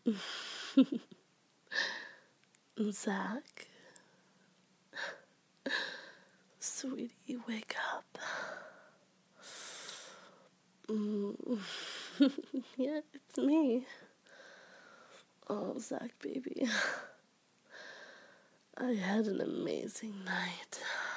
Zach, sweetie, wake up. Yeah, it's me. Oh, Zach, baby. I had an amazing night.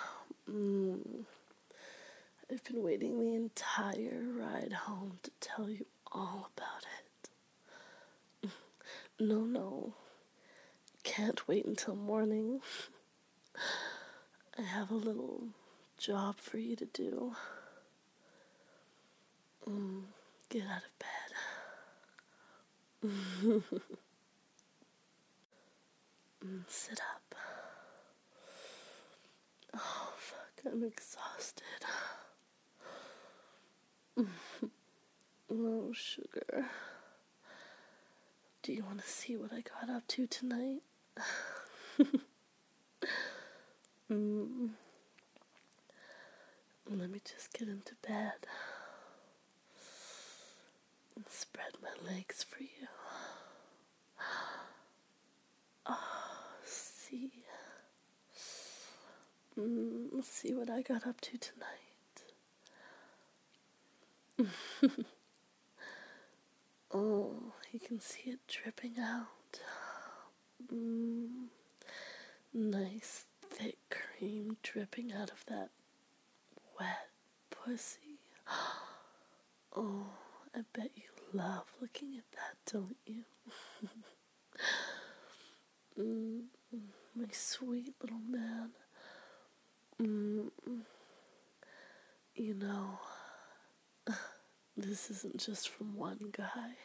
I've been waiting the entire ride home to tell you all about it. No. Can't wait until morning. I have a little job for you to do. Get out of bed. Sit up. Oh, fuck, I'm exhausted. Oh, sugar. Do you want to see what I got up to tonight? Let me just get into bed and spread my legs for you. Oh, see. See what I got up to tonight. Oh, you can see it dripping out. Nice, thick cream dripping out of that wet pussy. Oh, I bet you love looking at that, don't you? My sweet little man. You know, this isn't just from one guy.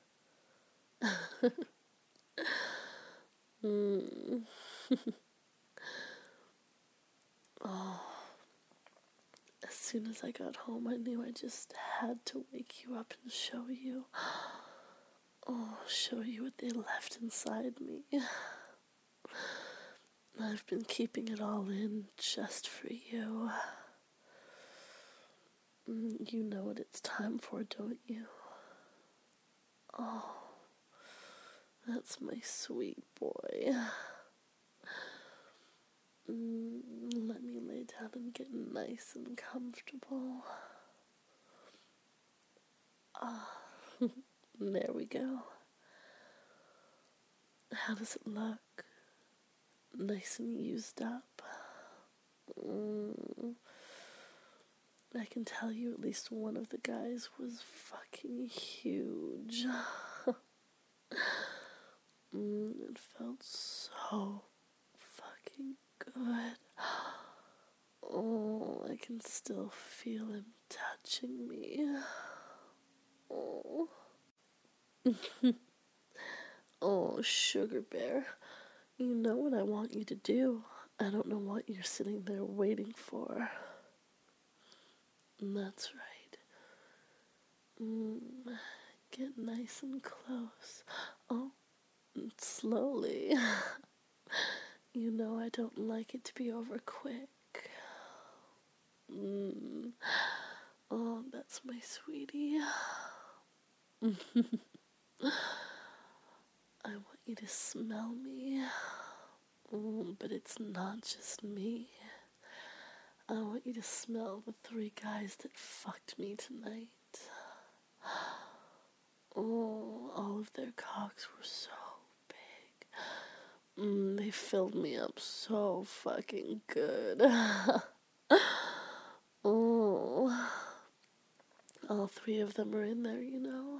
Oh, as soon as I got home, I knew I just had to wake you up and show you. Oh, show you what they left inside me. I've been keeping it all in just for you. You know what it's time for, don't you? Oh, that's my sweet boy. Let me lay down and get nice and comfortable. There we go. How does it look? Nice and used up. I can tell you at least one of the guys was fucking huge. It felt so fucking good. Oh, I can still feel him touching me. Oh. Oh, sugar bear. You know what I want you to do. I don't know what you're sitting there waiting for. That's right. Get nice and close. Oh, slowly. You know I don't like it to be over quick. Oh, that's my sweetie. I want you to smell me. But it's not just me. I want you to smell the 3 guys that fucked me tonight. Oh, all of their cocks were so big. They filled me up so fucking good. Oh, all 3 of them are in there, you know.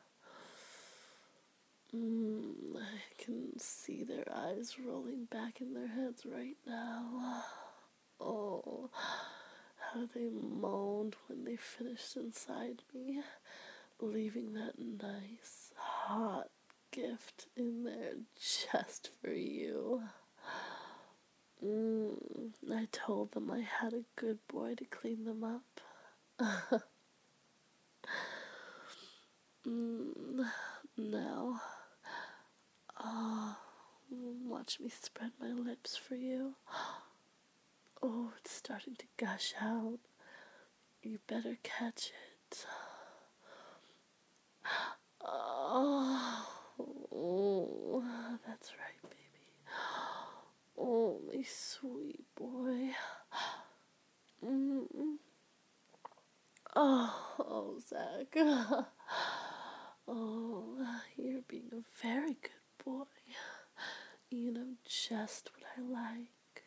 I can see their eyes rolling back in their heads right now. Oh, how they moaned when they finished inside me, leaving that nice, hot gift in there just for you. I told them I had a good boy to clean them up. Now, watch me spread my lips for you. Oh, it's starting to gush out. You better catch it. Oh, Oh, Zach. Oh, you're being a very good boy. You know just what I like.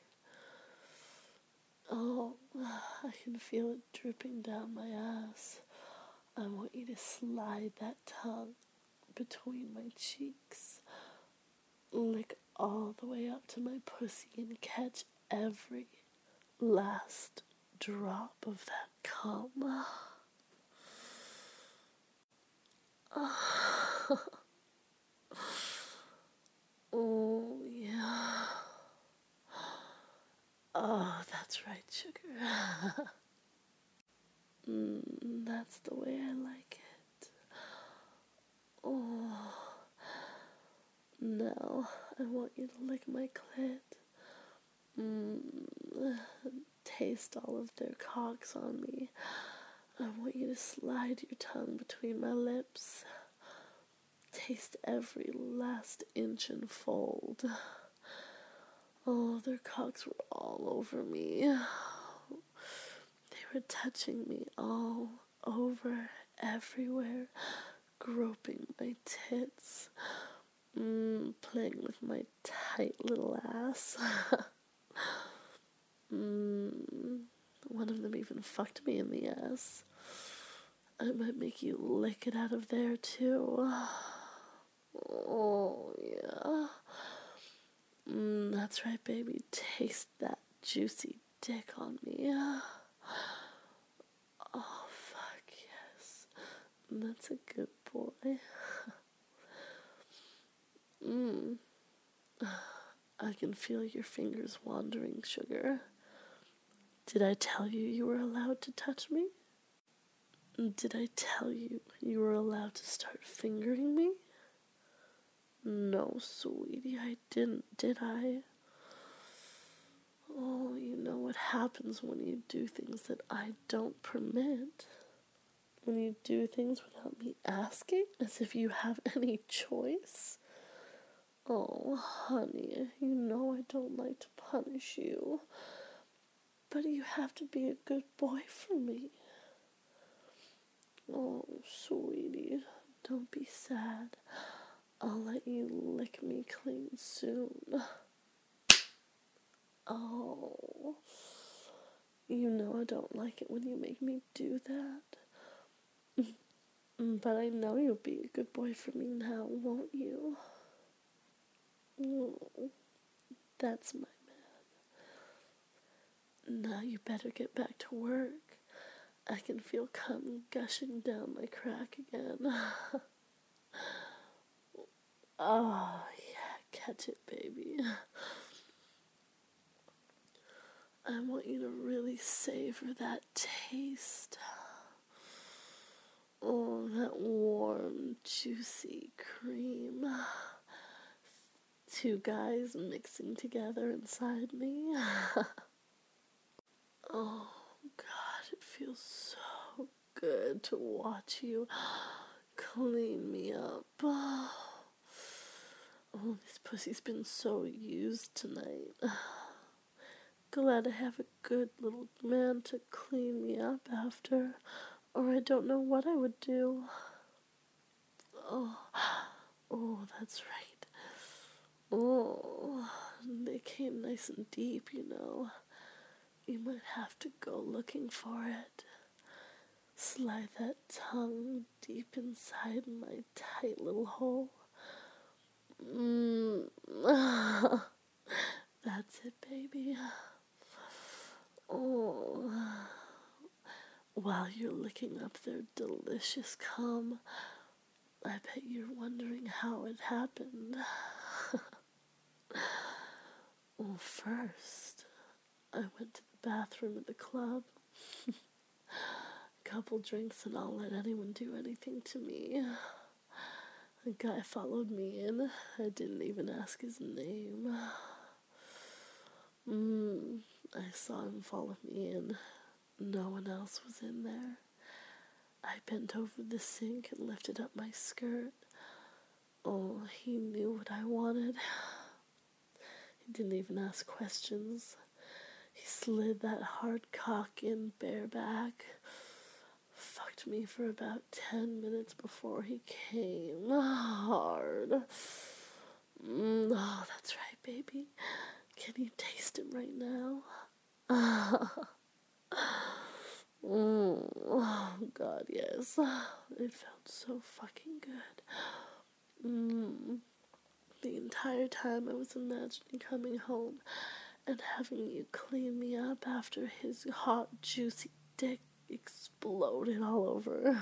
Oh, I can feel it dripping down my ass. I want you to slide that tongue between my cheeks. Lick all the way up to my pussy and catch every last drop of that cum. Oh, yeah. Oh, that's right, sugar. That's the way I like it. Oh, now I want you to lick my clit. Taste all of their cocks on me. I want you to slide your tongue between my lips. Taste every last inch and fold. Oh, their cocks were all over me. They were touching me all over, everywhere, groping my tits, playing with my tight little ass. One of them even fucked me in the ass. I might make you lick it out of there too. Oh, yeah. That's right, baby. Taste that juicy dick on me. Oh, fuck yes. That's a good boy. I can feel your fingers wandering, sugar. Did I tell you you were allowed to touch me? Did I tell you you were allowed to start fingering me? No, sweetie, I didn't, did I? Oh, you know what happens when you do things that I don't permit. When you do things without me asking, as if you have any choice. Oh, honey, you know I don't like to punish you. But you have to be a good boy for me. Oh, sweetie, don't be sad. I'll let you lick me clean soon. Oh, you know I don't like it when you make me do that. But I know you'll be a good boy for me now, won't you? Oh, that's my man. Now you better get back to work. I can feel cum gushing down my crack again. Oh, yeah, catch it, baby. I want you to really savor that taste. Oh, that warm, juicy cream. Two guys mixing together inside me. Oh, God, it feels so good to watch you clean me up. Oh, this pussy's been so used tonight. Glad I have a good little man to clean me up after, or I don't know what I would do. Oh, that's right. Oh, they came nice and deep, you know. You might have to go looking for it. Slide that tongue deep inside my tight little hole. That's it, baby. Oh, while you're licking up their delicious cum, I bet you're wondering how it happened. Well, first, I went to the bathroom at the club. A couple drinks and I'll let anyone do anything to me. A guy followed me in. I didn't even ask his name. I saw him follow me in. No one else was in there. I bent over the sink and lifted up my skirt. Oh, he knew what I wanted. He didn't even ask questions. He slid that hard cock in bareback, fucked me for about 10 minutes before he came hard. Oh, that's right, baby. Can you taste him right now? Oh, God, yes. It felt so fucking good. The entire time I was imagining coming home and having you clean me up after his hot, juicy dick exploded all over.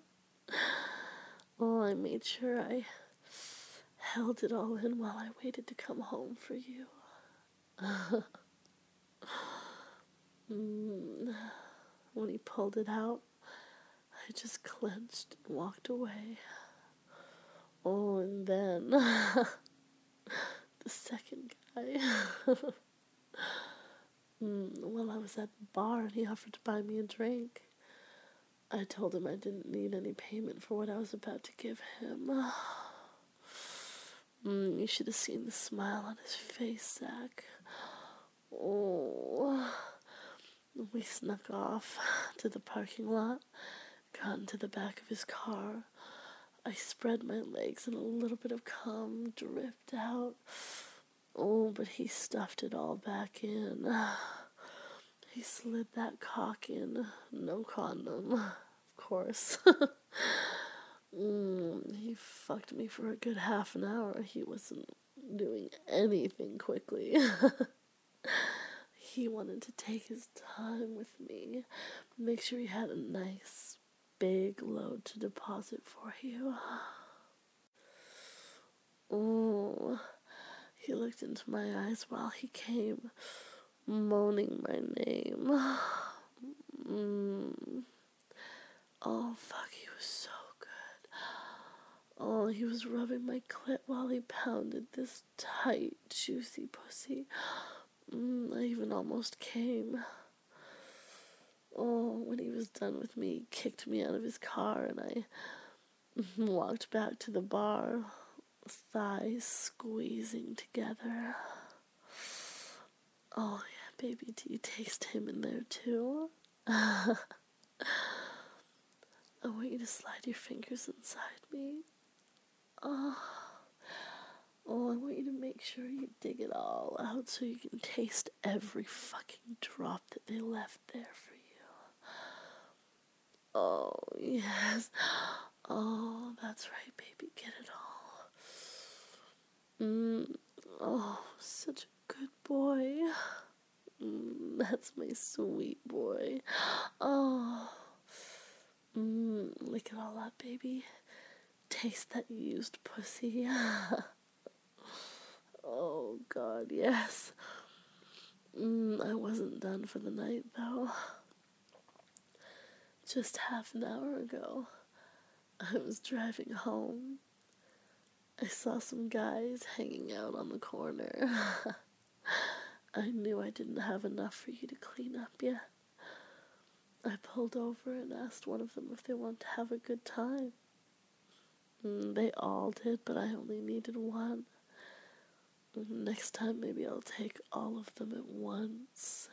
Well, I made sure I held it all in while I waited to come home for you. When he pulled it out, I just clenched and walked away. Oh, and then the second guy, while I was at the bar and he offered to buy me a drink, I told him I didn't need any payment for what I was about to give him. You should have seen the smile on his face, Zach. Oh, we snuck off to the parking lot, got into the back of his car. I spread my legs and a little bit of cum dripped out. Oh, but he stuffed it all back in. He slid that cock in. No condom, of course. He fucked me for a good half an hour. He wasn't doing anything quickly. He wanted to take his time with me, make sure he had a nice big load to deposit for you. Oh, he looked into my eyes while he came, moaning my name. Oh, fuck, he was so good. Oh, he was rubbing my clit while he pounded this tight, juicy pussy. I even almost came. Oh, when he was done with me, he kicked me out of his car and I walked back to the bar, thighs squeezing together. Oh, yeah, baby, do you taste him in there too? I want you to slide your fingers inside me. Oh, I want you to make sure you dig it all out so you can taste every fucking drop that they left there for you. Oh, yes. Oh, that's right, baby. Get it all. Oh, such a good boy. That's my sweet boy. Oh. Lick it all up, baby. Taste that used pussy. Oh, God, yes. I wasn't done for the night, though. Just half an hour ago, I was driving home. I saw some guys hanging out on the corner. I knew I didn't have enough for you to clean up yet. I pulled over and asked one of them if they wanted to have a good time. They all did, but I only needed one. Next time, maybe I'll take all of them at once.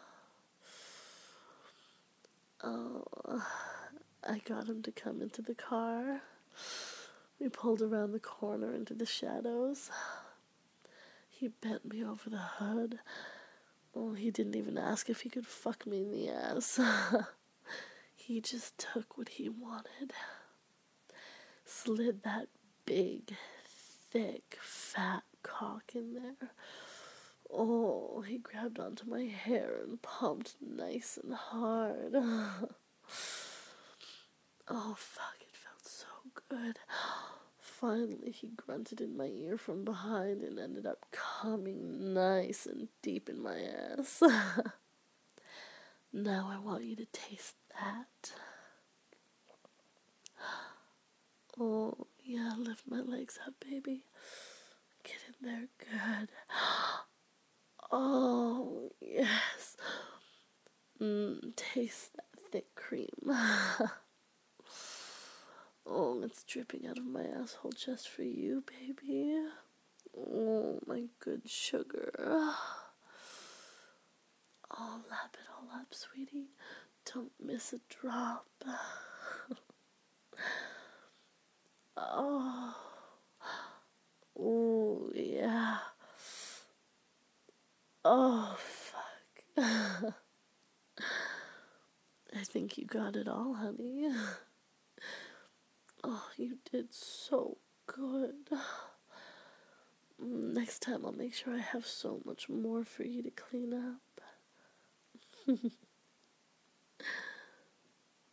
Oh, I got him to come into the car. We pulled around the corner into the shadows. He bent me over the hood. Oh, he didn't even ask if he could fuck me in the ass. He just took what he wanted. Slid that big, thick, fat cock in there. Oh, he grabbed onto my hair and pumped nice and hard. Oh, fuck, it felt so good. Finally, he grunted in my ear from behind and ended up coming nice and deep in my ass. Now I want you to taste that. Oh, yeah, lift my legs up, baby. Get in there good. Oh, yes. Taste that thick cream. Oh, it's dripping out of my asshole just for you, baby. Oh, my good sugar. Oh, lap it all up, sweetie. Don't miss a drop. Oh. Ooh, yeah. Oh, fuck. I think you got it all, honey. Oh, you did so good. Next time I'll make sure I have so much more for you to clean up.